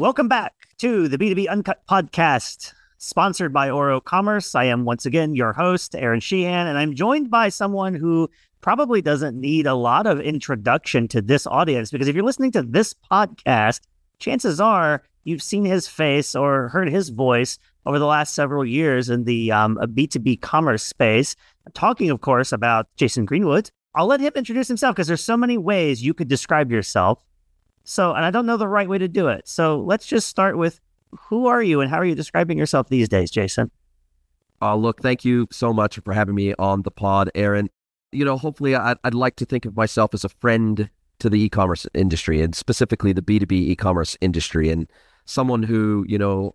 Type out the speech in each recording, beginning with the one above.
Welcome back to the B2B Uncut podcast, sponsored by Oro Commerce. I am once again your host, Aaron Sheehan, and I'm joined by someone who probably doesn't need a lot of introduction to this audience, because if you're listening to this podcast, chances are you've seen his face or heard his voice over the last several years in the B2B commerce space. I'm talking, of course, about Jason Greenwood. I'll let him introduce himself because there's so many ways you could describe yourself. And I don't know the right way to do it. So let's just start with, who are you and how are you describing yourself these days, Jason? Look, thank you so much for having me on the pod, Aaron. Hopefully I'd like to think of myself as a friend to the e-commerce industry, and specifically the B2B e-commerce industry, and someone who,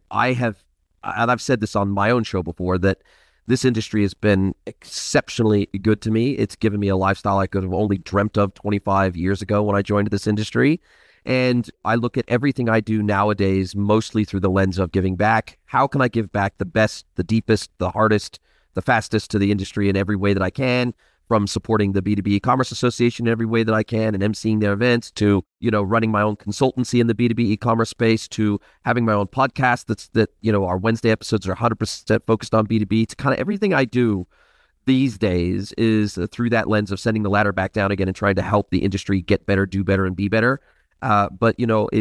I've said this on my own show before, that this industry has been exceptionally good to me. It's given me a lifestyle I could have only dreamt of 25 years ago when I joined this industry. And I look at everything I do nowadays mostly through the lens of giving back. How can I give back the best, the deepest, the hardest, the fastest to the industry in every way that I can, from supporting the B2B e-commerce association in every way that I can and emceeing their events, to, running my own consultancy in the B2B e-commerce space, to having my own podcast that our Wednesday episodes are 100% focused on B2B, to kind of everything I do these days is through that lens of sending the ladder back down again and trying to help the industry get better, do better, and be better. But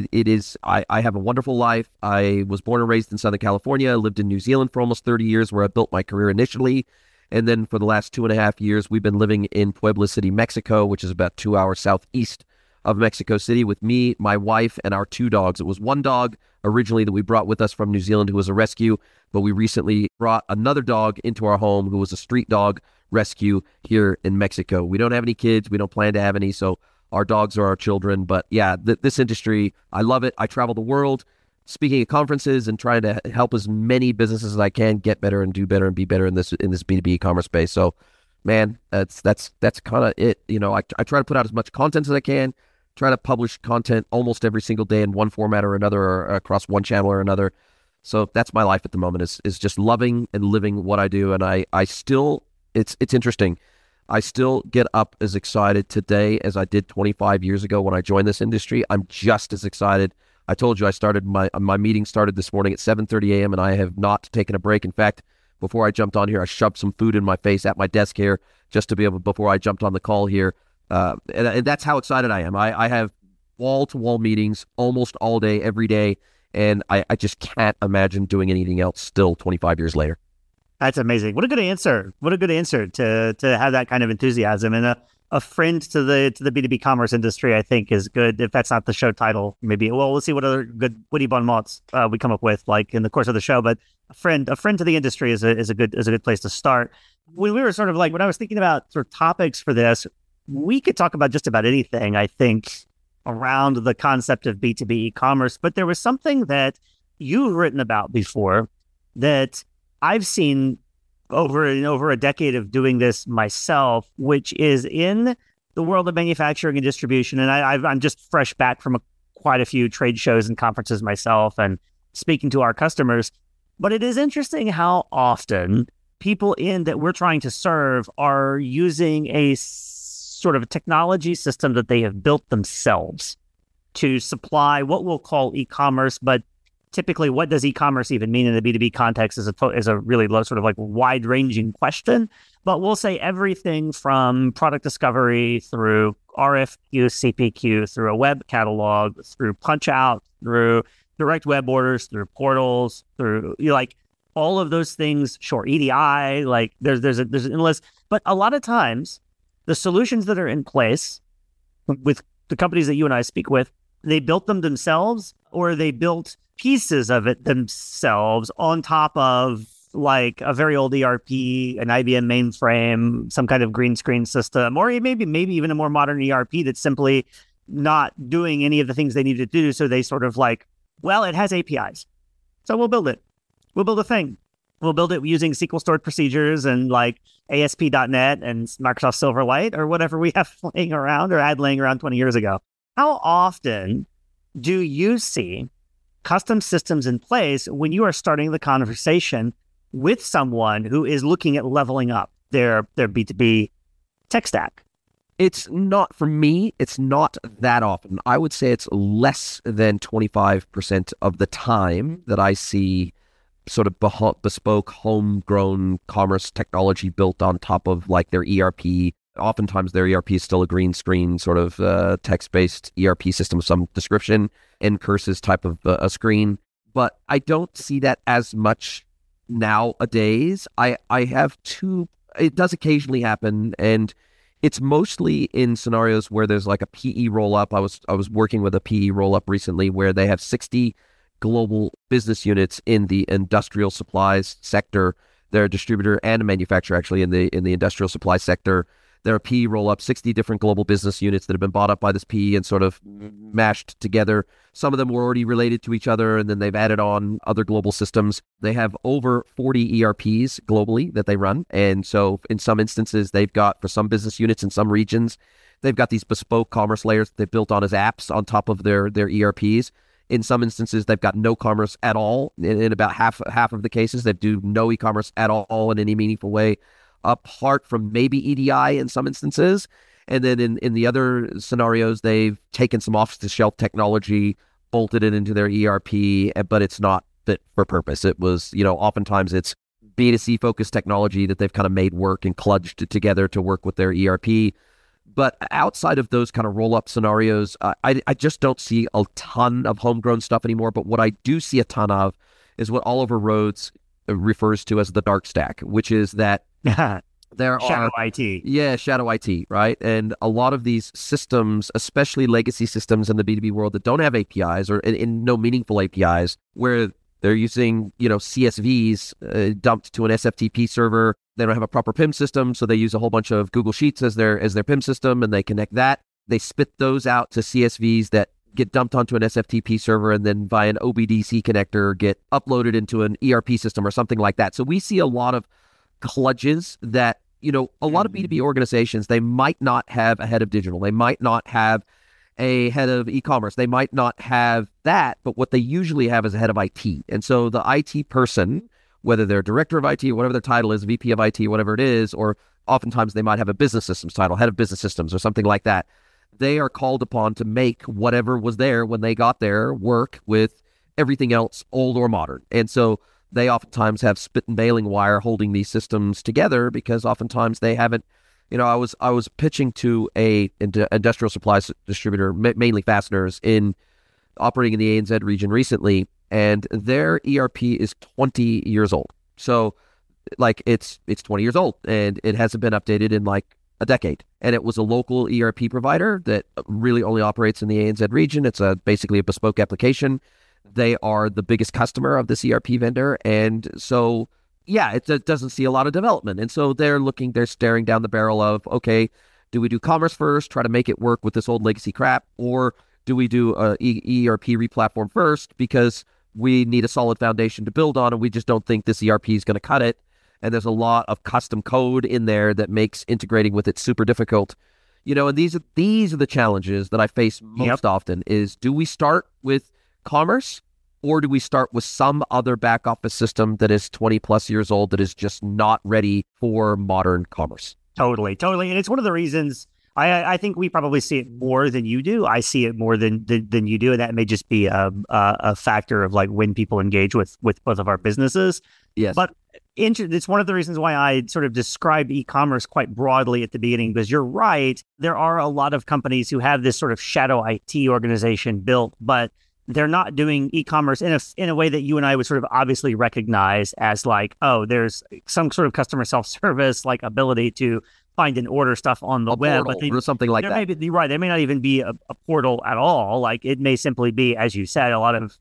I have a wonderful life. I was born and raised in Southern California. I lived in New Zealand for almost 30 years, where I built my career initially. And then for the last 2.5 years, we've been living in Puebla City, Mexico, which is about 2 hours southeast of Mexico City, with me, my wife, and our 2 dogs. It was one dog originally that we brought with us from New Zealand who was a rescue, but we recently brought another dog into our home who was a street dog rescue here in Mexico. We don't have any kids. We don't plan to have any, so our dogs are our children. But yeah, this industry, I love it. I travel the world speaking at conferences and trying to help as many businesses as I can get better and do better and be better in this B2B e-commerce space. So, man, that's kind of it. I try to put out as much content as I can, try to publish content almost every single day in one format or another, or across one channel or another. So that's my life at the moment, is just loving and living what I do. And I still, it's interesting. I still get up as excited today as I did 25 years ago when I joined this industry. I'm just as excited. I told you I started my meeting started this morning at 7:30 a.m. and I have not taken a break. In fact, before I jumped on here, I shoved some food in my face at my desk here just to be able, before I jumped on the call here. And that's how excited I am. I have wall-to-wall meetings almost all day, every day, and I just can't imagine doing anything else still 25 years later. That's amazing. What a good answer. What a good answer to have that kind of enthusiasm. And a friend to the B2B commerce industry, I think, is good. If that's not the show title, maybe. Well, we'll see what other good witty bon mots we come up with, like in the course of the show. But a friend to the industry is a good place to start. When we were sort of like, when I was thinking about sort of topics for this, we could talk about just about anything, I think, around the concept of B2B e-commerce. But there was something that you've written about before that I've seen over a decade of doing this myself, which is in the world of manufacturing and distribution. And I'm just fresh back from quite a few trade shows and conferences myself and speaking to our customers. But it is interesting how often people that we're trying to serve are using a sort of a technology system that they have built themselves to supply what we'll call e-commerce, but typically, what does e-commerce even mean in the B2B context is a really low, sort of like wide-ranging question. But we'll say everything from product discovery through RFQ, CPQ, through a web catalog, through punch-out, through direct web orders, through portals, through all of those things. Sure, EDI, there's an endless. But a lot of times, the solutions that are in place with the companies that you and I speak with, they built them themselves, or they built pieces of it themselves on top of like a very old ERP, an IBM mainframe, some kind of green screen system, or maybe even a more modern ERP that's simply not doing any of the things they need to do. So they sort of it has APIs, so we'll build it. We'll build a thing. We'll build it using SQL stored procedures and like ASP.NET and Microsoft Silverlight or whatever we have laying around or had laying around 20 years ago. How often do you see custom systems in place when you are starting the conversation with someone who is looking at leveling up their B2B tech stack? It's not, for me, it's not that often. I would say it's less than 25% of the time that I see sort of bespoke, homegrown commerce technology built on top of like their ERP. Oftentimes their ERP is still a green screen sort of text-based ERP system of some description, Ncurses type of a screen. But I don't see that as much nowadays. I have it does occasionally happen, and it's mostly in scenarios where there's like a PE roll-up. I was working with a PE roll-up recently where they have 60 global business units in the industrial supplies sector. They're a distributor and a manufacturer actually in the industrial supply sector. They're a PE roll-up, 60 different global business units that have been bought up by this PE and sort of mashed together. Some of them were already related to each other, and then they've added on other global systems. They have over 40 ERPs globally that they run. And so in some instances, they've got, for some business units in some regions, they've got these bespoke commerce layers that they've built on as apps on top of their ERPs. In some instances, they've got no commerce at all. In about half of the cases, they do no e-commerce at all in any meaningful way, apart from maybe EDI in some instances. And then in the other scenarios, they've taken some off-the-shelf technology, bolted it into their ERP, but it's not fit for purpose. It was, oftentimes it's B2C focused technology that they've kind of made work and kludged together to work with their ERP. But outside of those kind of roll-up scenarios, I just don't see a ton of homegrown stuff anymore. But what I do see a ton of is what Oliver Rhodes refers to as the dark stack, which is that there Shadow are IT. Yeah, shadow IT, right? And a lot of these systems, especially legacy systems in the B2B world that don't have APIs or in no meaningful APIs, where they're using, CSVs dumped to an SFTP server. They don't have a proper PIM system, so they use a whole bunch of Google Sheets as their PIM system, and they connect that. They spit those out to CSVs that get dumped onto an SFTP server and then via an OBDC connector get uploaded into an ERP system or something like that. So we see a lot of kludges that, a lot of B2B organizations, they might not have a head of digital. They might not have a head of e-commerce. They might not have that, but what they usually have is a head of IT. And so the IT person, whether they're director of IT or whatever their title is, VP of IT, whatever it is, or oftentimes they might have a business systems title, head of business systems or something like that. They are called upon to make whatever was there when they got there work with everything else, old or modern. And so they oftentimes have spit and baling wire holding these systems together because oftentimes they haven't, I was pitching to a industrial supplies distributor, mainly fasteners, operating in the ANZ region recently, and their ERP is 20 years old. So like it's 20 years old and it hasn't been updated in like a decade. And it was a local ERP provider that really only operates in the ANZ region. It's basically a bespoke application. They are the biggest customer of this ERP vendor. And so, yeah, it doesn't see a lot of development. And so they're staring down the barrel of, okay, do we do commerce first, try to make it work with this old legacy crap? Or do we do a ERP replatform first because we need a solid foundation to build on and we just don't think this ERP is going to cut it? And there's a lot of custom code in there that makes integrating with it super difficult. And these are the challenges that I face most often is, do we start with commerce or do we start with some other back office system that is 20 plus years old that is just not ready for modern commerce? Totally. And it's one of the reasons I think we probably see it more than you do. I see it more than you do. And that may just be a factor of like when people engage with both of our businesses. Yes. But it's one of the reasons why I sort of described e-commerce quite broadly at the beginning, because you're right. There are a lot of companies who have this sort of shadow IT organization built, but they're not doing e-commerce in a way that you and I would sort of obviously recognize as like, oh, there's some sort of customer self-service like ability to find and order stuff on the web, but or something like that. You're right. They may not even be a portal at all. Like it may simply be, as you said, a lot of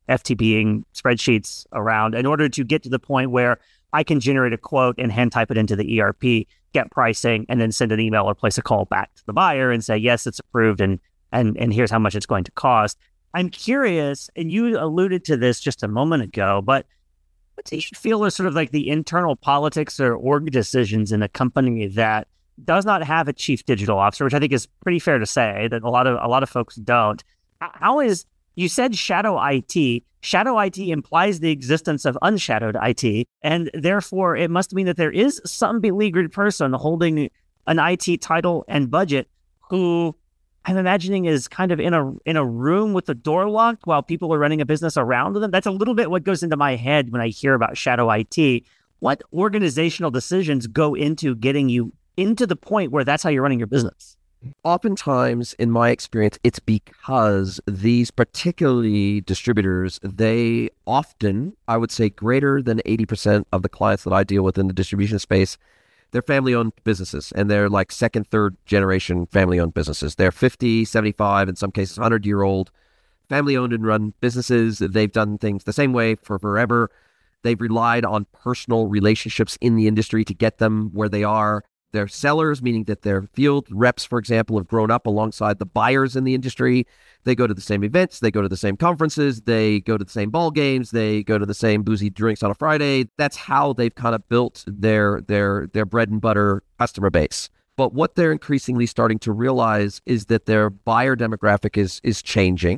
FTPing spreadsheets around in order to get to the point where I can generate a quote and hand type it into the ERP, get pricing, and then send an email or place a call back to the buyer and say, yes, it's approved and here's how much it's going to cost. I'm curious, and you alluded to this just a moment ago, but what do you feel are sort of like the internal politics or org decisions in a company that does not have a chief digital officer, which I think is pretty fair to say that a lot of folks don't. How is, you said shadow IT. Shadow IT implies the existence of unshadowed IT, and therefore it must mean that there is some beleaguered person holding an IT title and budget who I'm imagining is kind of in a room with the door locked while people are running a business around them. That's a little bit what goes into my head when I hear about shadow IT. What organizational decisions go into getting you into the point where that's how you're running your business? Oftentimes, in my experience, it's because these particularly distributors, they often, I would say greater than 80% of the clients that I deal with in the distribution space, they're family-owned businesses, and they're like second, third generation family-owned businesses. They're 50, 75, in some cases 100-year-old family-owned and run businesses. They've done things the same way for forever. They've relied on personal relationships in the industry to get them where they are. They're sellers, meaning that their field reps, for example, have grown up alongside the buyers in the industry. They go to the same events. They go to the same conferences. They go to the same ball games. They go to the same boozy drinks on a Friday. That's how they've kind of built their bread and butter customer base. But what they're increasingly starting to realize is that their buyer demographic is changing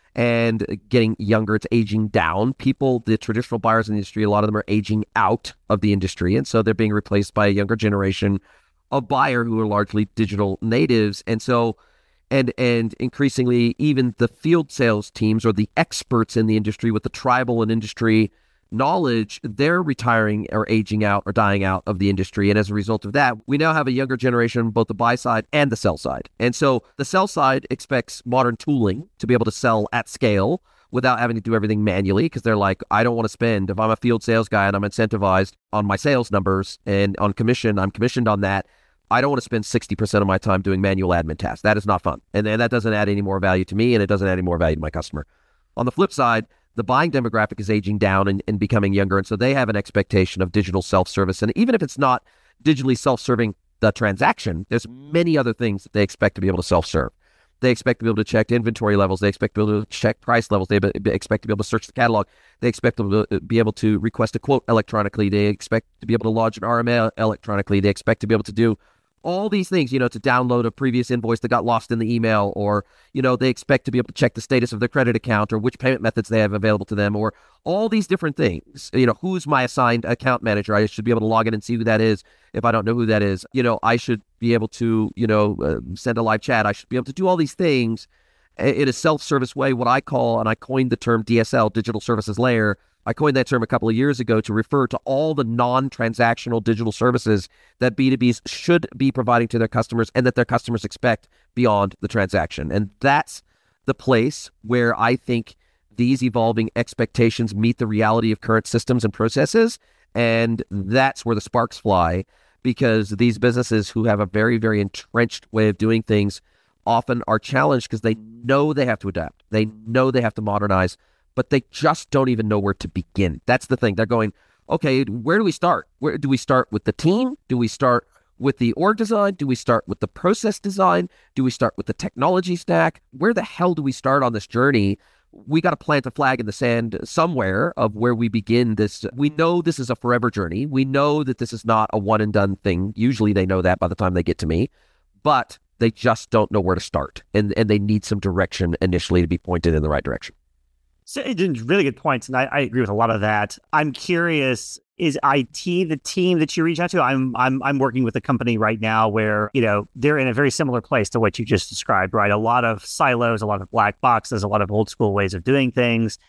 and getting younger. It's aging down. People, the traditional buyers in the industry, a lot of them are aging out of the industry. And so they're being replaced by a younger generation of buyer who are largely digital natives. And so, and increasingly, even the field sales teams or the experts in the industry with the tribal and industry knowledge, they're retiring or aging out or dying out of the industry. And as a result of that, we now have a younger generation, both the buy side and the sell side. And so the sell side expects modern tooling to be able to sell at scale without having to do everything manually, because they're like, I don't want to spend, if I'm a field sales guy and I'm incentivized on my sales numbers and on commission, I'm commissioned on that, I don't want to spend 60% of my time doing manual admin tasks. That is not fun. And then that doesn't add any more value to me, and it doesn't add any more value to my customer. On the flip side, the buying demographic is aging down and becoming younger. And so they have an expectation of digital self-service. And even if it's not digitally self-serving the transaction, there's many other things that they expect to be able to self-serve. They expect to be able to check inventory levels. They expect to be able to check price levels. They expect to be able to search the catalog. They expect to be able to request a quote electronically. They expect to be able to lodge an RMA electronically. They expect to be able to do all these things, to download a previous invoice that got lost in the email, or, they expect to be able to check the status of their credit account or which payment methods they have available to them, or all these different things. Who's my assigned account manager? I should be able to log in and see who that is. If I don't know who that is, I should be able to, send a live chat. I should be able to do all these things in a self-service way, what I call, and I coined the term DSL, Digital Services Layer. I coined that term a couple of years ago to refer to all the non-transactional digital services that B2Bs should be providing to their customers and that their customers expect beyond the transaction. And that's the place where I think these evolving expectations meet the reality of current systems and processes. And that's where the sparks fly, because these businesses who have a very, very entrenched way of doing things often are challenged because they know they have to adapt. They know they have to modernize, but they just don't even know where to begin. That's the thing. They're going, okay, where do we start? Where do we start with the team? Do we start with the org design? Do we start with the process design? Do we start with the technology stack? Where the hell do we start on this journey? We got to plant a flag in the sand somewhere of where we begin this. We know this is a forever journey. We know that this is not a one and done thing. Usually they know that by the time they get to me, but they just don't know where to start. And they need some direction initially to be pointed in the right direction. So really good points, and I agree with a lot of that. I'm curious, is IT the team that you reach out to? I'm working with a company right now where, they're in a very similar place to what you just described, right? A lot of silos, a lot of black boxes, a lot of old school ways of doing things.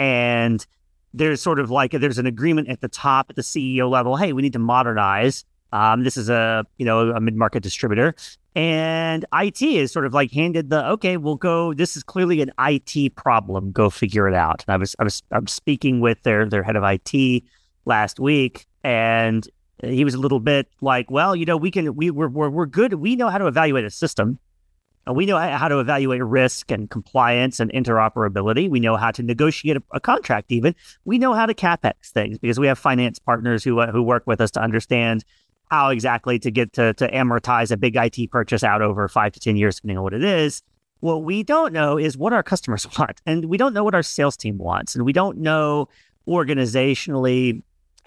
And there's sort of like, there's an agreement at the top, at the CEO level, hey, we need to modernize. This is a mid-market distributor. And IT is sort of like handed okay, we'll go, this is clearly an IT problem, go figure it out. And I was speaking with their head of IT last week, and he was a little bit like, well, we're good. We know how to evaluate a system. And we know how to evaluate risk and compliance and interoperability. We know how to negotiate a contract even. We know how to CapEx things because we have finance partners who work with us to understand how exactly to get to amortize a big IT purchase out over 5 to 10 years, depending on what it is. What we don't know is what our customers want. And we don't know what our sales team wants. And we don't know organizationally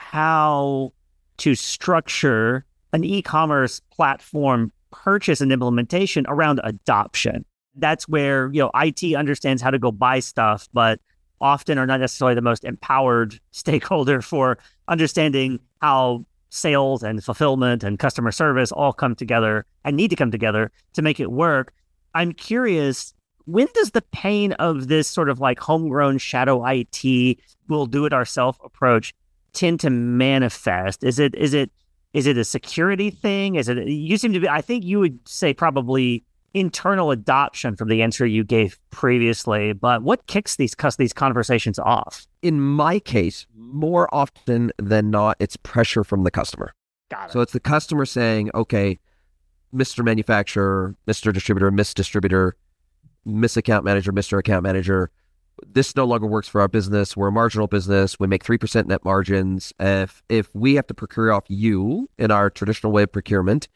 how to structure an e-commerce platform purchase and implementation around adoption. That's where, IT understands how to go buy stuff, but often are not necessarily the most empowered stakeholder for understanding how sales and fulfillment and customer service all come together and need to come together to make it work. I'm curious, when does the pain of this sort of like homegrown shadow IT, we'll do it ourselves approach tend to manifest? Is it a security thing? You seem to be, I think you would say probably internal adoption from the answer you gave previously, but what kicks these conversations off? In my case, more often than not, it's pressure from the customer. Got it. So it's the customer saying, okay, Mr. Manufacturer, Mr. Distributor, Miss Distributor, Miss Account Manager, Mr. Account Manager, this no longer works for our business. We're a marginal business. We make 3% net margins. If we have to procure off you in our traditional way of procurement,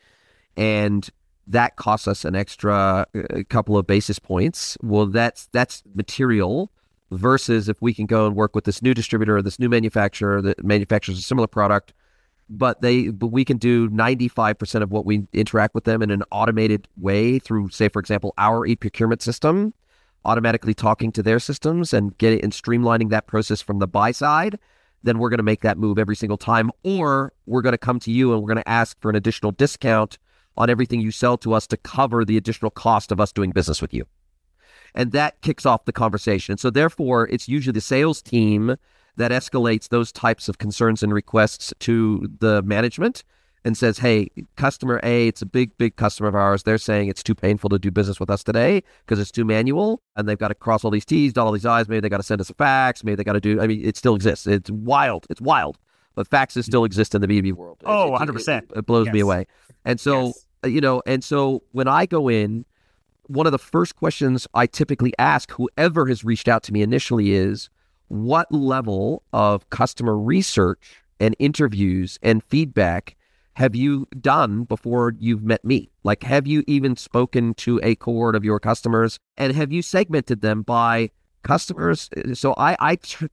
and that costs us an extra couple of basis points, well, that's material, versus if we can go and work with this new distributor or this new manufacturer that manufactures a similar product, but we can do 95% of what we interact with them in an automated way through, say, for example, our e-procurement system, automatically talking to their systems and streamlining that process from the buy side, then we're going to make that move every single time. Or we're going to come to you and we're going to ask for an additional discount on everything you sell to us to cover the additional cost of us doing business with you. And that kicks off the conversation. So therefore, it's usually the sales team that escalates those types of concerns and requests to the management and says, hey, customer A, it's a big, big customer of ours. They're saying it's too painful to do business with us today because it's too manual, and they've got to cross all these T's, dot all these I's. Maybe they got to send us a fax. Maybe they got to do, it still exists. It's wild. It's wild. But faxes still exist in the B2B world. Oh, 100%. It blows me away. And so, and so when I go in, one of the first questions I typically ask whoever has reached out to me initially is, what level of customer research and interviews and feedback have you done before you've met me? Like, have you even spoken to a cohort of your customers, and have you segmented them by customers? So I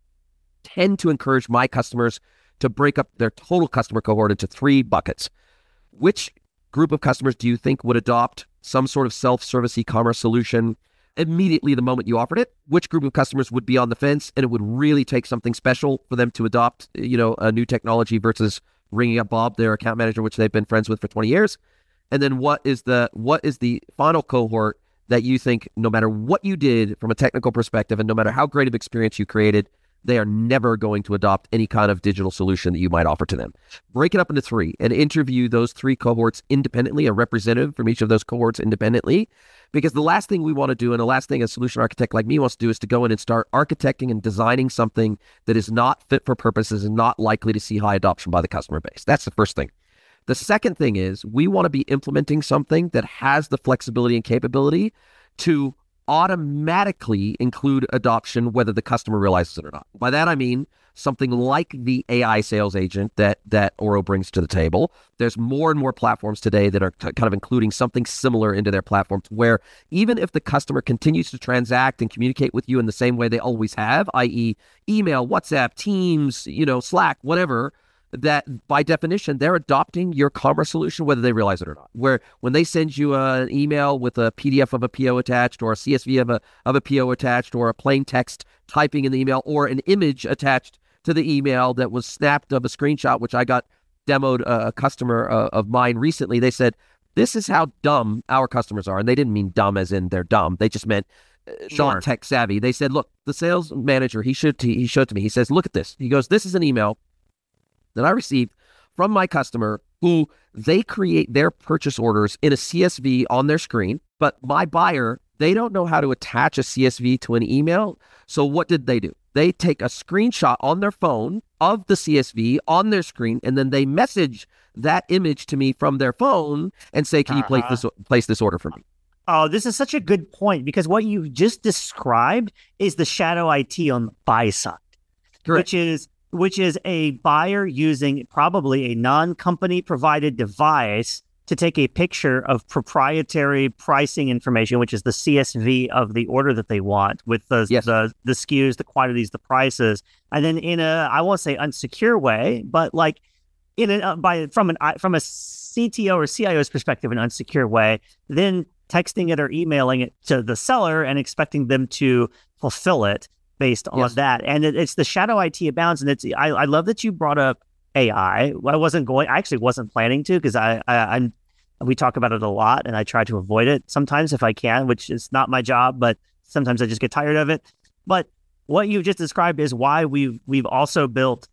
tend to encourage my customers to break up their total customer cohort into 3 buckets. Which group of customers do you think would adopt some sort of self-service e-commerce solution immediately the moment you offered it? Which group of customers would be on the fence and it would really take something special for them to adopt, a new technology versus ringing up Bob, their account manager, which they've been friends with for 20 years? And then what is the final cohort that you think, no matter what you did from a technical perspective and no matter how great of experience you created, they are never going to adopt any kind of digital solution that you might offer to them? Break it up into 3 and interview those 3 cohorts independently, a representative from each of those cohorts independently. Because the last thing we want to do, and the last thing a solution architect like me wants to do, is to go in and start architecting and designing something that is not fit for purposes and not likely to see high adoption by the customer base. That's the first thing. The second thing is we want to be implementing something that has the flexibility and capability to automatically include adoption, whether the customer realizes it or not. By that, I mean something like the AI sales agent that Oro brings to the table. There's more and more platforms today that are kind of including something similar into their platforms, where even if the customer continues to transact and communicate with you in the same way they always have, i.e. email, WhatsApp, Teams, Slack, whatever, that by definition, they're adopting your commerce solution, whether they realize it or not. Where when they send you an email with a PDF of a PO attached, or a CSV of a PO attached, or a plain text typing in the email, or an image attached to the email that was snapped of a screenshot, which I got demoed a customer of mine recently, they said, this is how dumb our customers are. And they didn't mean dumb as in they're dumb. They just meant not tech savvy. They said, look, the sales manager, he showed to me, he says, look at this. He goes, this is an email that I received from my customer who they create their purchase orders in a CSV on their screen, but my buyer, they don't know how to attach a CSV to an email. So what did they do? They take a screenshot on their phone of the CSV on their screen, and then they message that image to me from their phone and say, can you place this order for me? Oh, this is such a good point, because what you just described is the shadow IT on the buy side. Correct. Which is a buyer using probably a non-company provided device to take a picture of proprietary pricing information, which is the CSV of the order that they want, with the SKUs, the quantities, the prices, and then in a, I won't say unsecure way, but like from a CTO or CIO's perspective, an unsecure way, then texting it or emailing it to the seller and expecting them to fulfill it based on that. And it's the shadow IT abounds. And I love that you brought up AI. I actually wasn't planning to, because we talk about it a lot and I try to avoid it sometimes if I can, which is not my job, but sometimes I just get tired of it. But what you've just described is why we've also built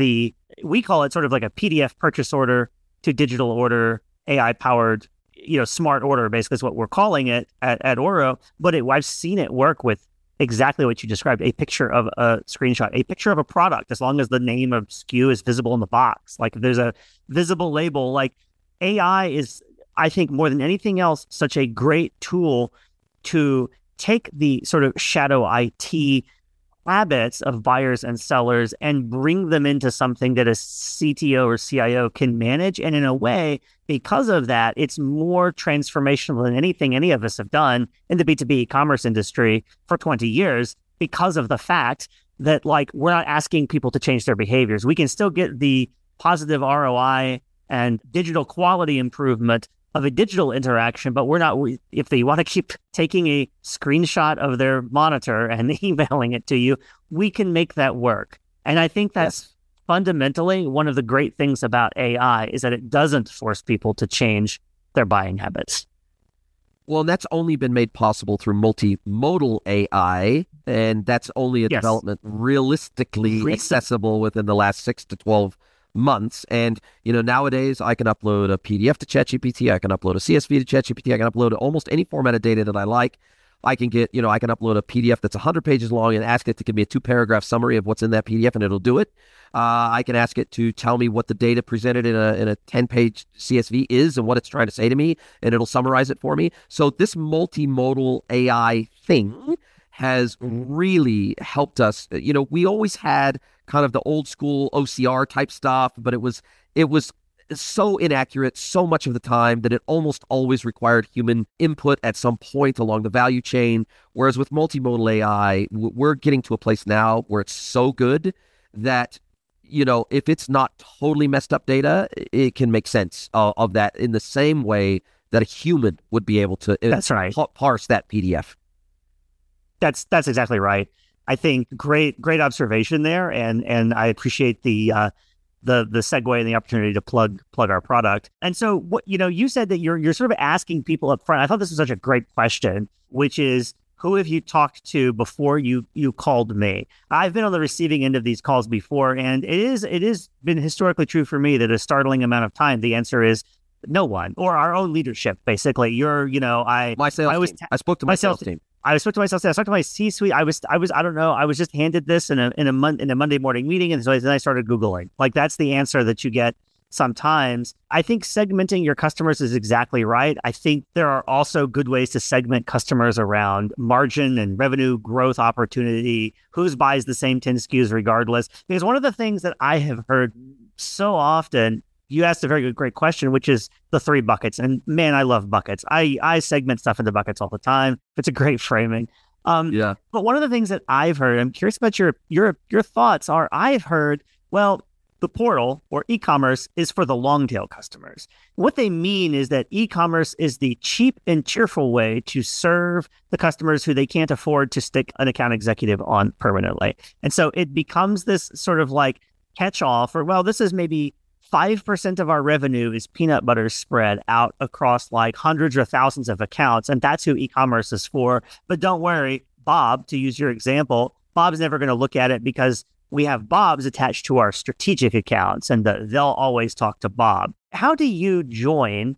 we call it sort of like a PDF purchase order to digital order, AI powered, smart order, basically is what we're calling it at Oro. But I've seen it work with exactly what you described: a picture of a screenshot, a picture of a product, as long as the name of SKU is visible in the box. Like if there's a visible label, like AI is, I think more than anything else, such a great tool to take the sort of shadow IT habits of buyers and sellers and bring them into something that a CTO or CIO can manage. And in a way, because of that, it's more transformational than anything any of us have done in the B2B e-commerce industry for 20 years, because of the fact that, like, we're not asking people to change their behaviors. We can still get the positive ROI and digital quality improvement of a digital interaction, but if they want to keep taking a screenshot of their monitor and emailing it to you, we can make that work. And I think that's fundamentally one of the great things about AI, is that it doesn't force people to change their buying habits. Well, and that's only been made possible through multimodal AI, and that's only a development realistically accessible within the last 6 to 12 months. And nowadays I can upload a PDF to ChatGPT, I can upload a CSV to ChatGPT, I can upload almost any format of data that I like. I can upload a PDF that's 100 pages long and ask it to give me a 2-paragraph summary of what's in that PDF, and it'll do it. I can ask it to tell me what the data presented in a 10-page CSV is and what it's trying to say to me, and it'll summarize it for me. So this multimodal AI thing has really helped us. We always had kind of the old school OCR type stuff, but it was so inaccurate so much of the time that it almost always required human input at some point along the value chain. Whereas with multimodal AI, we're getting to a place now where it's so good that, if it's not totally messed up data, it can make sense of that in the same way that a human would be able to parse that PDF. That's exactly right. I think great observation there, and I appreciate the segue and the opportunity to plug our product. And so, what you said that you're sort of asking people up front. I thought this was such a great question, which is, who have you talked to before you called me? I've been on the receiving end of these calls before, and it is been historically true for me that a startling amount of time the answer is no one, or our own leadership. Basically, my sales team. I spoke to my sales team. I spoke to myself. I spoke to my C-suite. I don't know. I was just handed this in a Monday morning meeting, and so then I started Googling. Like, that's the answer that you get sometimes. I think segmenting your customers is exactly right. I think there are also good ways to segment customers around margin and revenue growth opportunity. Who buys the same 10 SKUs regardless? Because one of the things that I have heard so often, you asked a great question, which is the 3 buckets. And man, I love buckets. I segment stuff into buckets all the time. It's a great framing. But one of the things that I've heard, I'm curious about your thoughts are, I've heard, well, the portal or e-commerce is for the long tail customers. What they mean is that e-commerce is the cheap and cheerful way to serve the customers who they can't afford to stick an account executive on permanently. And so it becomes this sort of like catch-all for, well, this is maybe 5% of our revenue is peanut butter spread out across like hundreds or thousands of accounts. And that's who e-commerce is for. But don't worry, Bob, to use your example, Bob's never going to look at it because we have Bob's attached to our strategic accounts, and they'll always talk to Bob. How do you join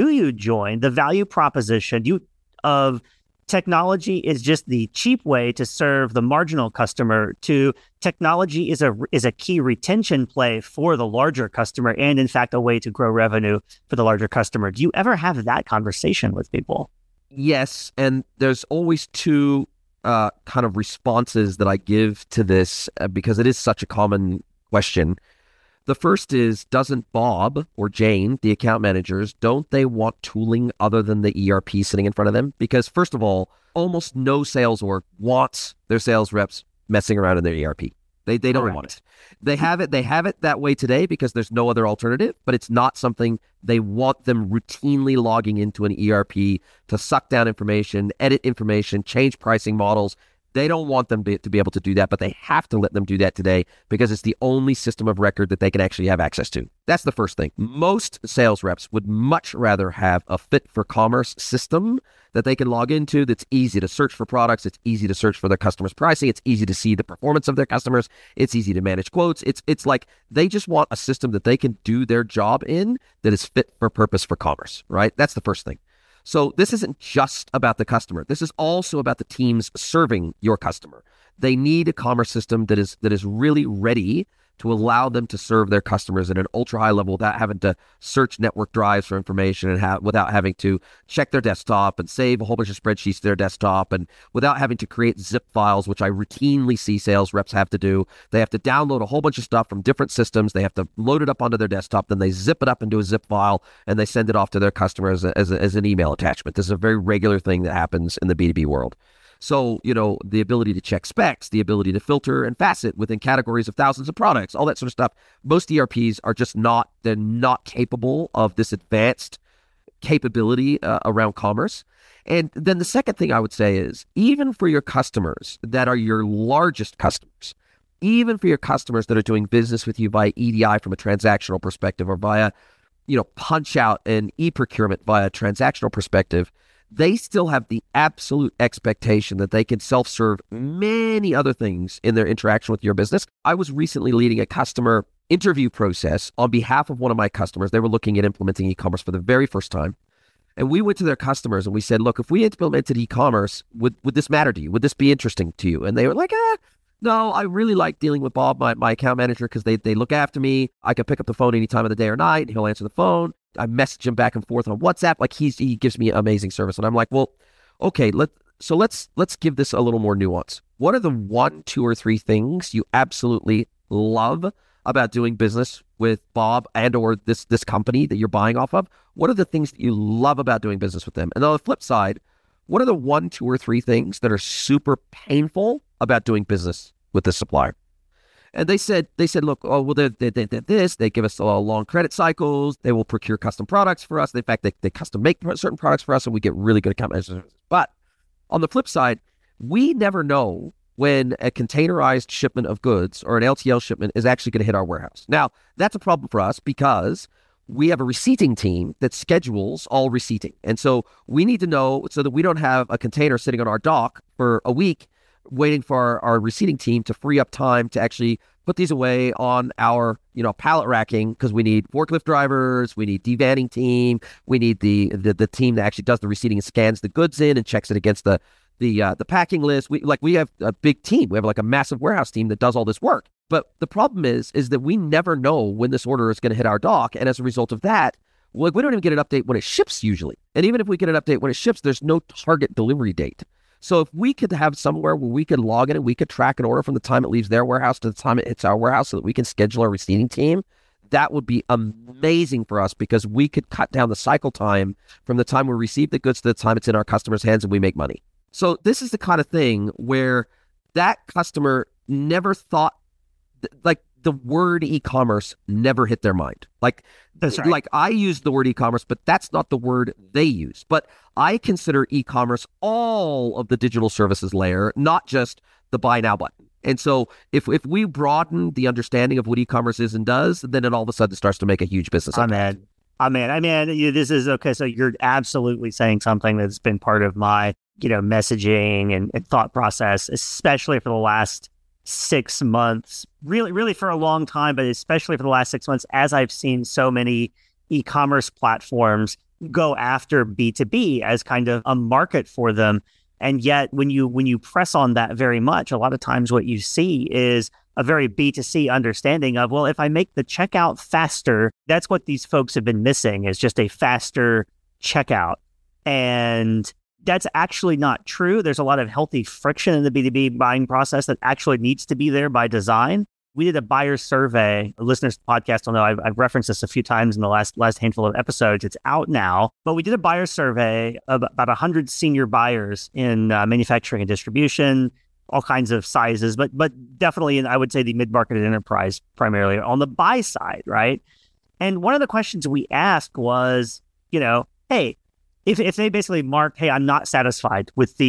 the value proposition of technology is just the cheap way to serve the marginal customer, to technology is a key retention play for the larger customer, and in fact, a way to grow revenue for the larger customer? Do you ever have that conversation with people? Yes, and there's always 2 kind of responses that I give to this because it is such a common question. The first is, doesn't Bob or Jane, the account managers, don't they want tooling other than the ERP sitting in front of them? Because first of all, almost no sales org wants their sales reps messing around in their ERP. They don't want it. They have it that way today because there's no other alternative, but it's not something they want them routinely logging into an ERP to suck down information, edit information, change pricing models. They don't want them to be able to do that, but they have to let them do that today because it's the only system of record that they can actually have access to. That's the first thing. Most sales reps would much rather have a fit for commerce system that they can log into that's easy to search for products. It's easy to search for their customers' pricing. It's easy to see the performance of their customers. It's easy to manage quotes. It's like they just want a system that they can do their job in that is fit for purpose for commerce, right? That's the first thing. So this isn't just about the customer. This is also about the teams serving your customer. They need a commerce system that is really ready to allow them to serve their customers at an ultra high level without having to search network drives for information and without having to check their desktop and save a whole bunch of spreadsheets to their desktop and without having to create zip files, which I routinely see sales reps have to do. They have to download a whole bunch of stuff from different systems. They have to load it up onto their desktop. Then they zip it up into a zip file and they send it off to their customers as an email attachment. This is a very regular thing that happens in the B2B world. So, the ability to check specs, the ability to filter and facet within categories of thousands of products, all that sort of stuff. Most ERPs are just they're not capable of this advanced capability around commerce. And then the second thing I would say is, even for your customers that are your largest customers, even for your customers that are doing business with you via EDI from a transactional perspective or via, punch out and e-procurement via transactional perspective, they still have the absolute expectation that they can self-serve many other things in their interaction with your business. I was recently leading a customer interview process on behalf of one of my customers. They were looking at implementing e-commerce for the very first time. And we went to their customers and we said, look, if we implemented e-commerce, would this matter to you? Would this be interesting to you? And they were like, no, I really like dealing with Bob, my account manager, because they look after me. I can pick up the phone any time of the day or night. He'll answer the phone. I message him back and forth on WhatsApp. Like he gives me amazing service. And I'm like, well, okay, let's give this a little more nuance. What are the 1, 2, or 3 things you absolutely love about doing business with Bob and or this company that you're buying off of? What are the things that you love about doing business with them? And on the flip side, what are the 1, 2, or 3 things that are super painful about doing business with this supplier? And they said, look, they give us long credit cycles. They will procure custom products for us. In fact, they custom make certain products for us, and we get really good account management. But on the flip side, we never know when a containerized shipment of goods or an LTL shipment is actually going to hit our warehouse. Now, that's a problem for us because we have a receipting team that schedules all receipting. And so we need to know so that we don't have a container sitting on our dock for a week waiting for our receipting team to free up time to actually put these away on our, pallet racking, because we need forklift drivers, we need devanning team, we need the team that actually does the receipting and scans the goods in and checks it against the packing list. We have a big team. We have like a massive warehouse team that does all this work. But the problem is that we never know when this order is going to hit our dock, and as a result of that, we don't even get an update when it ships usually. And even if we get an update when it ships, there's no target delivery date. So if we could have somewhere where we could log in and we could track an order from the time it leaves their warehouse to the time it hits our warehouse so that we can schedule our receiving team, that would be amazing for us because we could cut down the cycle time from the time we receive the goods to the time it's in our customer's hands and we make money. So this is the kind of thing where that customer never thought, the word e-commerce never hit their mind. That's right. Like I use the word e-commerce, but that's not the word they use. But I consider e-commerce all of the digital services layer, not just the buy now button. And so if we broaden the understanding of what e-commerce is and does, then it all of a sudden starts to make a huge business. Amen. This is okay. So you're absolutely saying something that's been part of my, messaging and thought process, especially for the last 6 months, really for a long time, but especially for the last 6 months, as I've seen so many e-commerce platforms go after B2B as kind of a market for them. And yet when you press on that very much, a lot of times what you see is a very B2C understanding of, well, if I make the checkout faster, that's what these folks have been missing, is just a faster checkout. And that's actually not true. There's a lot of healthy friction in the B2B buying process that actually needs to be there by design. We did a buyer survey. Listeners to the podcast will know I've referenced this a few times in the last handful of episodes. It's out now. But we did a buyer survey of about 100 senior buyers in manufacturing and distribution, all kinds of sizes, but definitely in, I would say, the mid-market and enterprise, primarily on the buy side, right? And one of the questions we asked was, hey, if they basically mark, hey, I'm not satisfied with the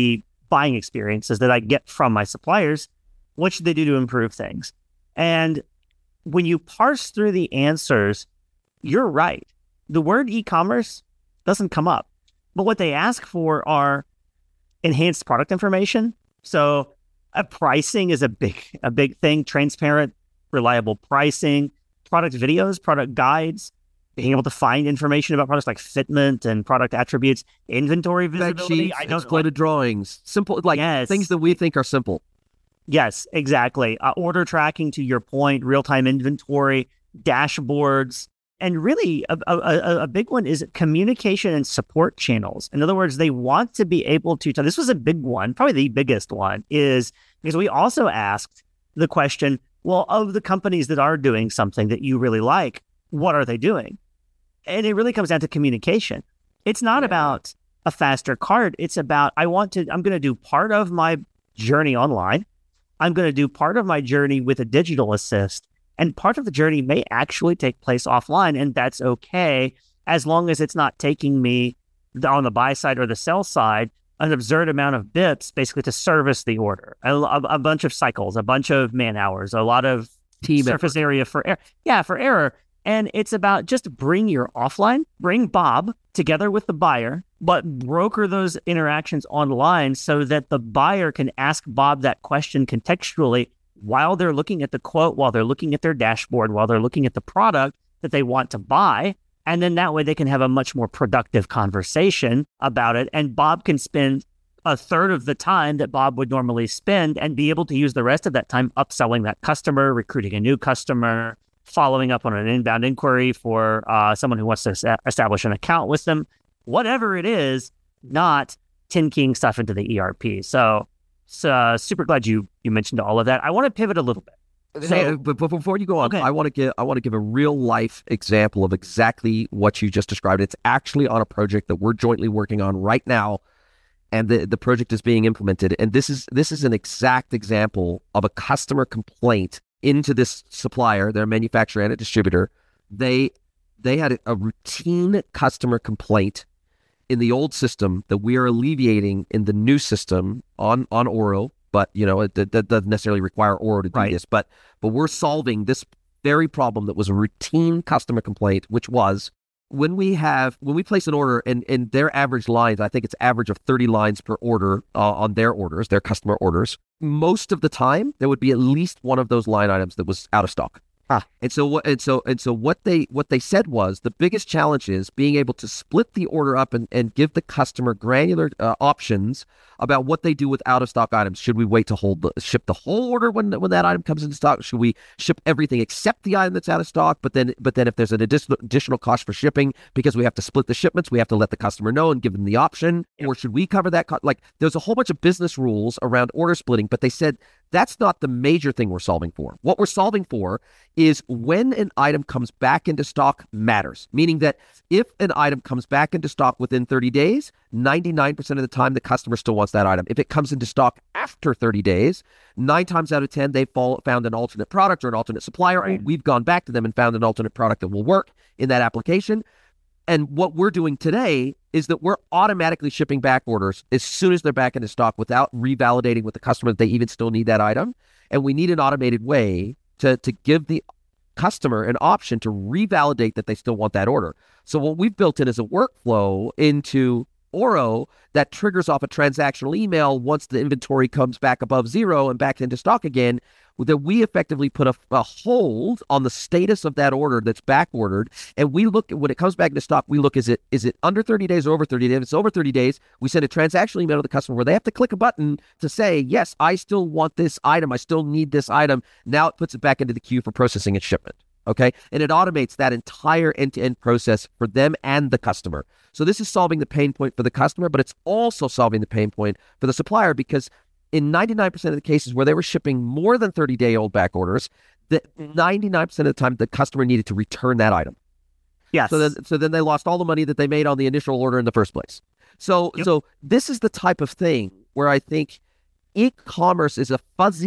buying experiences that I get from my suppliers. What should they do to improve things? And when you parse through the answers, you're right. The word e-commerce doesn't come up, but what they ask for are enhanced product information. So pricing is a big thing, transparent, reliable pricing, product videos, product guides, being able to find information about products like fitment and product attributes, inventory visibility. Sheets, exploded drawings, simple, like yes. Things that we think are simple. Yes, exactly. Order tracking, to your point, real-time inventory, dashboards, and really a big one is communication and support channels. In other words, they want to be able to, this was a big one, probably the biggest one, is because we also asked the question, well, of the companies that are doing something that you really like, what are they doing? And it really comes down to communication. It's not about a faster cart. It's about, I'm going to do part of my journey online. I'm going to do part of my journey with a digital assist. And part of the journey may actually take place offline, and that's okay, as long as it's not taking me on the buy side or the sell side an absurd amount of bits, basically to service the order, a bunch of cycles, a bunch of man hours, a lot of team surface area for error. Yeah, for error. And it's about just bring your offline, bring Bob together with the buyer, but broker those interactions online so that the buyer can ask Bob that question contextually while they're looking at the quote, while they're looking at their dashboard, while they're looking at the product that they want to buy. And then that way they can have a much more productive conversation about it. And Bob can spend a third of the time that Bob would normally spend and be able to use the rest of that time upselling that customer, recruiting a new customer, following up on an inbound inquiry for someone who wants to establish an account with them, whatever it is, not tin keying stuff into the ERP. So super glad you mentioned all of that. I want to pivot a little bit. But before you go on, okay. I want to give a real life example of exactly what you just described. It's actually on a project that we're jointly working on right now, and the project is being implemented. And this is an exact example of a customer complaint into this supplier, their manufacturer and a distributor. They had a routine customer complaint in the old system that we are alleviating in the new system on Oro, but it doesn't necessarily require Oro to do this. But we're solving this very problem that was a routine customer complaint, which was when we place an order and their average lines, I think it's average of 30 lines per order on their orders, their customer orders. Most of the time, there would be at least one of those line items that was out of stock. And so what they said was the biggest challenge is being able to split the order up and give the customer granular options about what they do with out of stock items. Should we wait to ship the whole order when that item comes into stock? Should we ship everything except the item that's out of stock? But then if there's an additional cost for shipping because we have to split the shipments, we have to let the customer know and give them the option. Yep. Or should we cover that? There's a whole bunch of business rules around order splitting, but they said that's not the major thing we're solving for. What we're solving for is when an item comes back into stock matters, meaning that if an item comes back into stock within 30 days, 99% of the time the customer still wants that item. If it comes into stock after 30 days, 9 times out of 10, they've found an alternate product or an alternate supplier, or we've gone back to them and found an alternate product that will work in that application. And what we're doing today is that we're automatically shipping back orders as soon as they're back into stock without revalidating with the customer that they even still need that item. And we need an automated way to give the customer an option to revalidate that they still want that order. So what we've built in is a workflow into Oro that triggers off a transactional email once the inventory comes back above zero and back into stock again, that we effectively put a hold on the status of that order that's back ordered. And we look at when it comes back into stock, we look, is it under 30 days or over 30 days? If it's over 30 days, we send a transactional email to the customer where they have to click a button to say, yes, I still want this item. I still need this item. Now it puts it back into the queue for processing and shipment. Okay. And it automates that entire end-to-end process for them and the customer. So this is solving the pain point for the customer, but it's also solving the pain point for the supplier, because in 99% of the cases where they were shipping more than 30-day-old back orders, that 99% of the time the customer needed to return that item. Yes. So then they lost all the money that they made on the initial order in the first place. So this is the type of thing where I think e-commerce is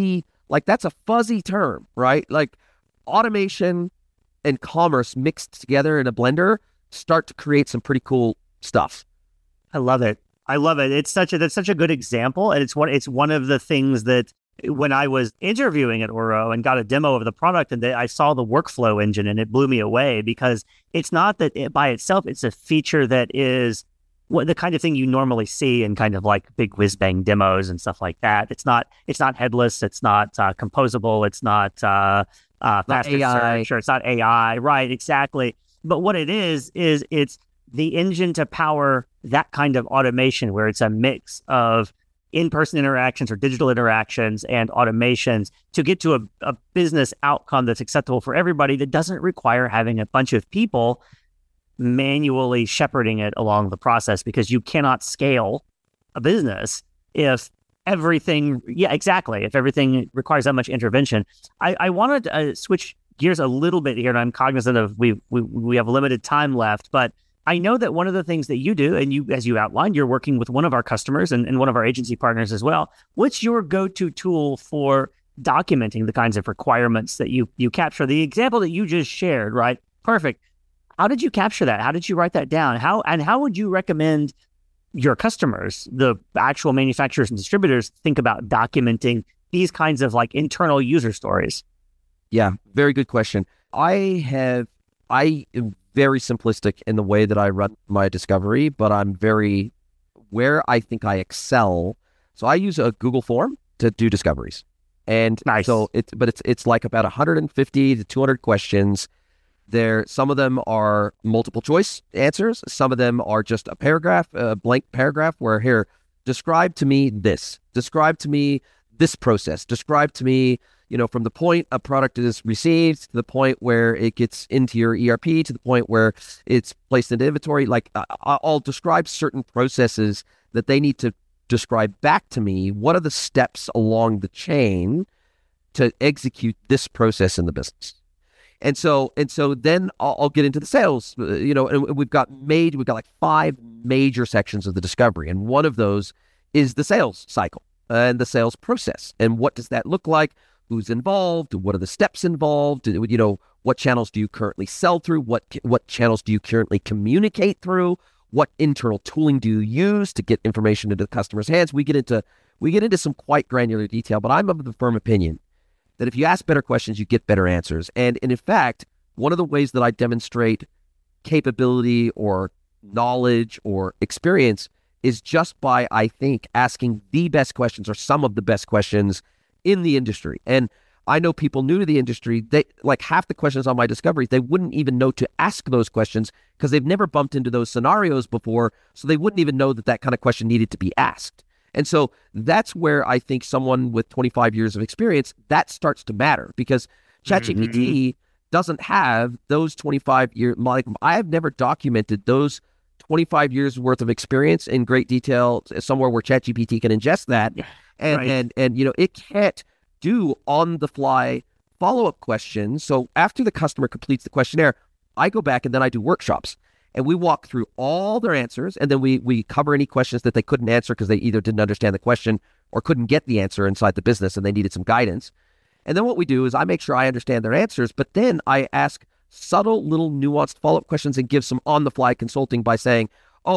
that's a fuzzy term, right? Like automation and commerce mixed together in a blender start to create some pretty cool stuff. I love it. I love it. That's such a good example, and it's one of the things that when I was interviewing at Oro and got a demo of the product, and I saw the workflow engine, and it blew me away because it's not that it by itself, it's a feature that is what the kind of thing you normally see in kind of like big whiz bang demos and stuff like that. It's not headless, it's not composable, it's not fast AI. search, or it's not AI, right? Exactly. But what it is it's the engine to power that kind of automation where it's a mix of in-person interactions or digital interactions and automations to get to a business outcome that's acceptable for everybody that doesn't require having a bunch of people manually shepherding it along the process, because you cannot scale a business if everything, if everything requires that much intervention. I wanted to switch gears a little bit here, and I'm cognizant of we have limited time left, but I know that one of the things that you do, and you, as you outlined, you're working with one of our customers and one of our agency partners as well. What's your go-to tool for documenting the kinds of requirements that you capture? The example that you just shared, right? Perfect. How did you capture that? How did you write that down? How would you recommend your customers, the actual manufacturers and distributors, think about documenting these kinds of like internal user stories? Yeah, very good question. I am very simplistic in the way that I run my discovery, but where I think I excel. So I use a Google form to do discoveries. And nice. So it's like about 150 to 200 questions. Some of them are multiple choice answers. Some of them are just a blank paragraph where, here, describe to me this. Describe to me this process. Describe to me, from the point a product is received to the point where it gets into your ERP to the point where it's placed into inventory. Like, I'll describe certain processes that they need to describe back to me. What are the steps along the chain to execute this process in the business? And so then I'll get into the sales, and we've got like 5 major sections of the discovery. And one of those is the sales cycle and the sales process. And what does that look like? Who's involved? What are the steps involved? What channels do you currently sell through? What channels do you currently communicate through? What internal tooling do you use to get information into the customer's hands? We get into some quite granular detail, but I'm of the firm opinion that if you ask better questions, you get better answers. And in fact, one of the ways that I demonstrate capability or knowledge or experience is just by, I think, asking the best questions or some of the best questions in the industry. And I know people new to the industry, they like half the questions on my discoveries, they wouldn't even know to ask those questions because they've never bumped into those scenarios before. So they wouldn't even know that kind of question needed to be asked. And so that's where I think someone with 25 years of experience, that starts to matter, because ChatGPT doesn't have those 25 years. Like, I have never documented those 25 years worth of experience in great detail somewhere where ChatGPT can ingest that. And it can't do on the fly follow-up questions. So after the customer completes the questionnaire, I go back and then I do workshops. And we walk through all their answers, and then we cover any questions that they couldn't answer because they either didn't understand the question or couldn't get the answer inside the business and they needed some guidance. And then what we do is I make sure I understand their answers, but then I ask subtle little nuanced follow-up questions and give some on-the-fly consulting by saying,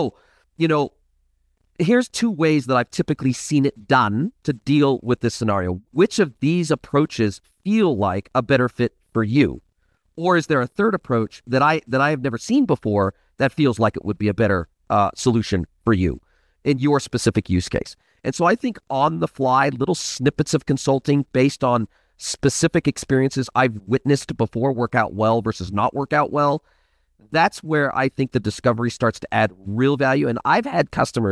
here's 2 ways that I've typically seen it done to deal with this scenario. Which of these approaches feel like a better fit for you? Or is there a third approach that I have never seen before that feels like it would be a better solution for you in your specific use case? And so I think on the fly, little snippets of consulting based on specific experiences I've witnessed before work out well versus not work out well. That's where I think the discovery starts to add real value. And I've had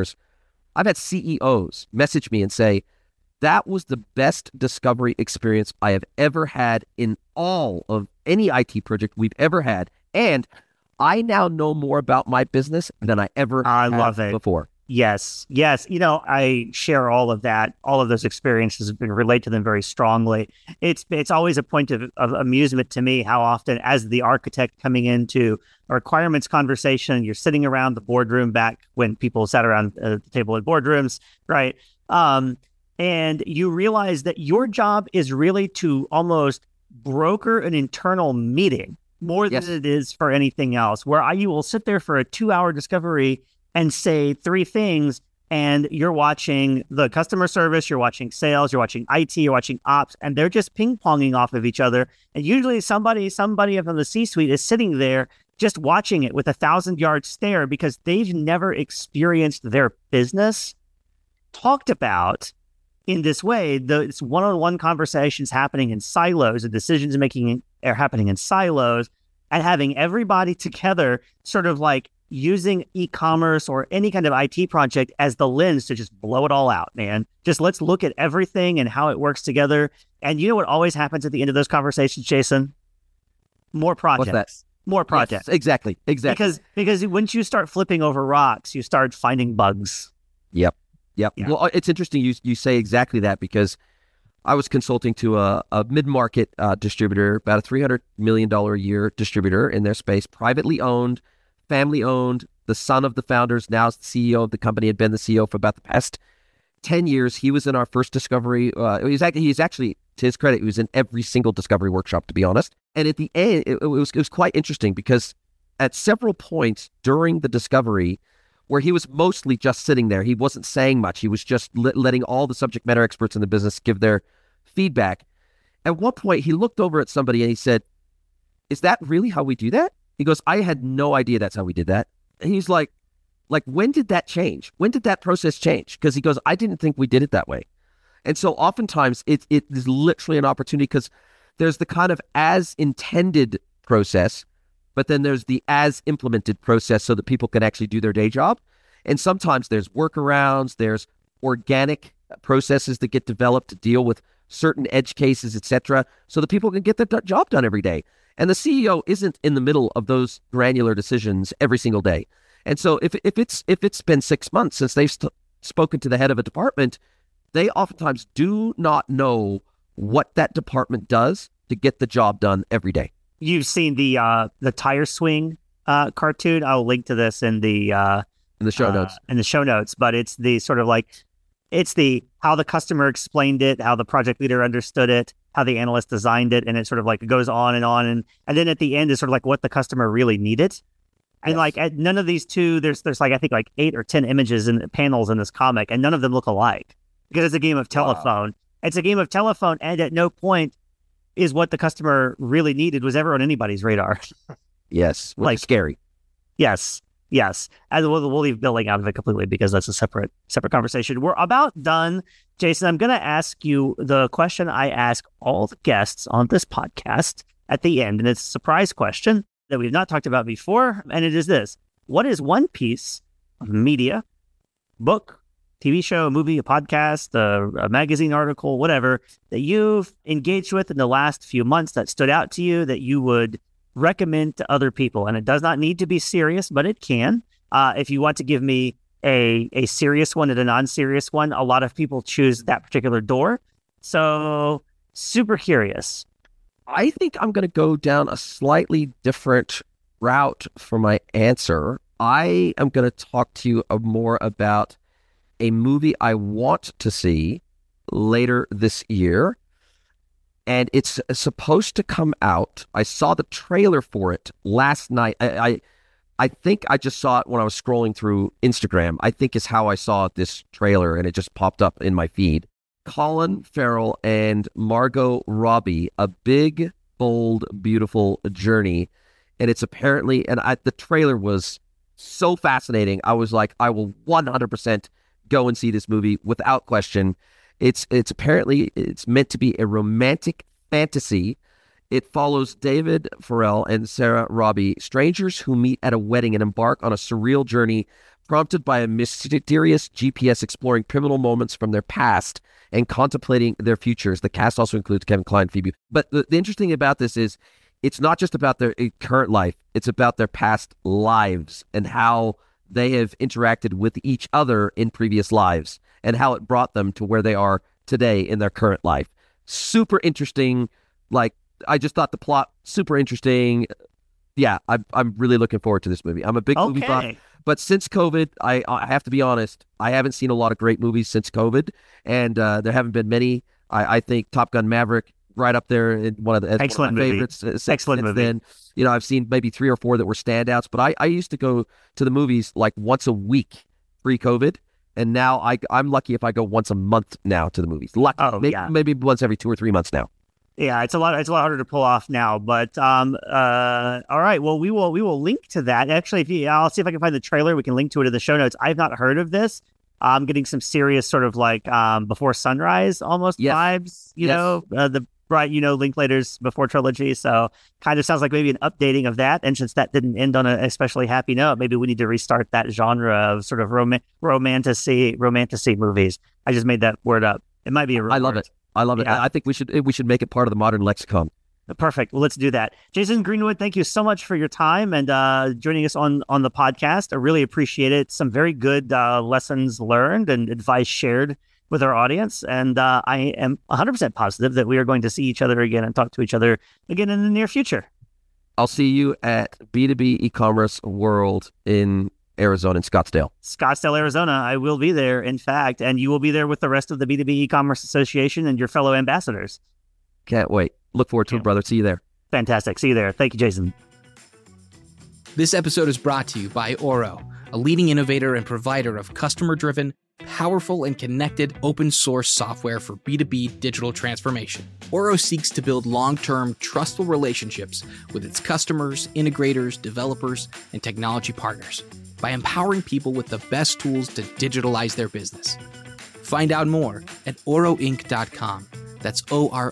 CEOs message me and say, that was the best discovery experience I have ever had in all of any IT project we've ever had. And I now know more about my business than I ever love had it. Before. Yes. I share all of that. All of those experiences and relate to them very strongly. It's always a point of amusement to me how often, as the architect coming into a requirements conversation, you're sitting around the boardroom back when people sat around the table in boardrooms, right? And you realize that your job is really to almost broker an internal meeting more than it is for anything else, where you will sit there for a 2-hour discovery and say 3 things, and you're watching the customer service, you're watching sales, you're watching IT, you're watching ops, and they're just ping-ponging off of each other. And usually somebody from the C-suite is sitting there just watching it with 1,000-yard stare because they've never experienced their business talked about in this way. It's one-on-one conversations happening in silos, and decisions making are happening in silos, and having everybody together sort of like using e-commerce or any kind of IT project as the lens to just blow it all out, man. Just let's look at everything and how it works together. And you know what always happens at the end of those conversations, Jason? More projects. What's that? More projects. Yes, exactly. Because once you start flipping over rocks, you start finding bugs. Yep. Yeah. Well, it's interesting you say exactly that, because I was consulting to a mid-market distributor, about a $300 million a year distributor in their space, privately owned, family owned. The son of the founders now is the CEO of the company, had been the CEO for about the past 10 years. He was in our first discovery. He's actually, to his credit, he was in every single discovery workshop, to be honest. And at the end, it was quite interesting, because at several points during the discovery, where he was mostly just sitting there, he wasn't saying much. He was just letting all the subject matter experts in the business give their feedback. At one point, he looked over at somebody and he said, "Is that really how we do that?" He goes, "I had no idea that's how we did that." And he's like, when did that change? When did that process change? Because he goes, "I didn't think we did it that way." And so oftentimes it is literally an opportunity, because there's the kind of as intended process, but then there's the as implemented process so that people can actually do their day job. And sometimes there's workarounds, there's organic processes that get developed to deal with certain edge cases, etc., so that people can get their job done every day. And the CEO isn't in the middle of those granular decisions every single day. And so if it's been 6 months since they've spoken to the head of a department, they oftentimes do not know what that department does to get the job done every day. You've seen the tire swing cartoon. I'll link to this in the show notes. In the show notes, but it's the sort of like, it's the how the customer explained it, how the project leader understood it, how the analyst designed it, and it sort of like goes on, and then at the end is sort of like what the customer really needed. And like at none of these two, there's like I think like 8 or 10 images and panels in this comic, and none of them look alike, because it's a game of telephone. Wow. It's a game of telephone, and at no point is what the customer really needed was ever on anybody's radar. Yes, like scary. Yes. And we'll leave billing out of it completely, because that's a separate conversation. We're about done. Jason, I'm going to ask you the question I ask all the guests on this podcast at the end, and it's a surprise question that we've not talked about before, and it is this. What is one piece of media, book, TV show, a movie, a podcast, a magazine article, whatever, that you've engaged with in the last few months that stood out to you that you would recommend to other people? And it does not need to be serious, but it can. If you want to give me a serious one and a non-serious one, a lot of people choose that particular door. So super curious. I think I'm going to go down a slightly different route for my answer. I am going to talk to you more about a movie I want to see later this year. And it's supposed to come out. I saw the trailer for it last night. I think I just saw it when I was scrolling through Instagram, I think is how I saw this trailer, and it just popped up in my feed. Colin Farrell and Margot Robbie, A Big, Bold, Beautiful Journey. And it's apparently, the trailer was so fascinating. I was like, I will 100% go and see this movie without question. It's apparently, it's meant to be a romantic fantasy. It follows David Farrell and Sarah Robbie, strangers who meet at a wedding and embark on a surreal journey prompted by a mysterious GPS exploring pivotal moments from their past and contemplating their futures. The cast also includes Kevin Kline, Phoebe. But the interesting thing about this is it's not just about their current life. It's about their past lives and how they have interacted with each other in previous lives and how it brought them to where they are today in their current life. Super interesting. Like, I just thought the plot super interesting. Yeah, I'm really looking forward to this movie. I'm a big movie buff. But since COVID, I have to be honest, I haven't seen a lot of great movies since COVID, and there haven't been many. I think Top Gun Maverick right up there in one of my favorites. Excellent movie. Then, I've seen maybe 3 or 4 that were standouts, but I used to go to the movies like once a week pre-COVID, And now I'm lucky if I go once a month now to the movies. Lucky. Maybe once every 2 or 3 months now. Yeah, it's a lot harder to pull off now, but all right. Well, we will link to that. Actually, I'll see if I can find the trailer. We can link to it in the show notes. I've not heard of this. I'm getting some serious sort of like Before Sunrise almost vibes, you know, the bright, Linklater's Before trilogy. So kind of sounds like maybe an updating of that. And since that didn't end on an especially happy note, maybe we need to restart that genre of sort of romantasy movies. I just made that word up. It might be a real I love word. it. I love it. Yeah. I think we should make it part of the modern lexicon. Perfect. Well, let's do that. Jason Greenwood, thank you so much for your time and joining us on the podcast. I really appreciate it. Some very good lessons learned and advice shared with our audience. And I am 100% positive that we are going to see each other again and talk to each other again in the near future. I'll see you at B2B e-commerce world in Arizona, in Scottsdale, Arizona. I will be there, in fact, and you will be there with the rest of the B2B e-commerce association and your fellow ambassadors. Can't wait. Look forward to it, brother. See you there. Fantastic. See you there. Thank you, Jason. This episode is brought to you by Oro, a leading innovator and provider of customer-driven, powerful, and connected open-source software for B2B digital transformation. Oro seeks to build long-term, trustful relationships with its customers, integrators, developers, and technology partners by empowering people with the best tools to digitalize their business. Find out more at oroinc.com. That's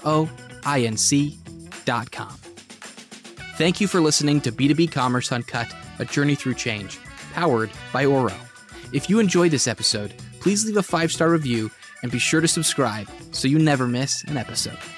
OROINC.com. Thank you for listening to B2B Commerce Uncut, a journey through change, powered by Oro. If you enjoyed this episode, please leave a 5-star review and be sure to subscribe so you never miss an episode.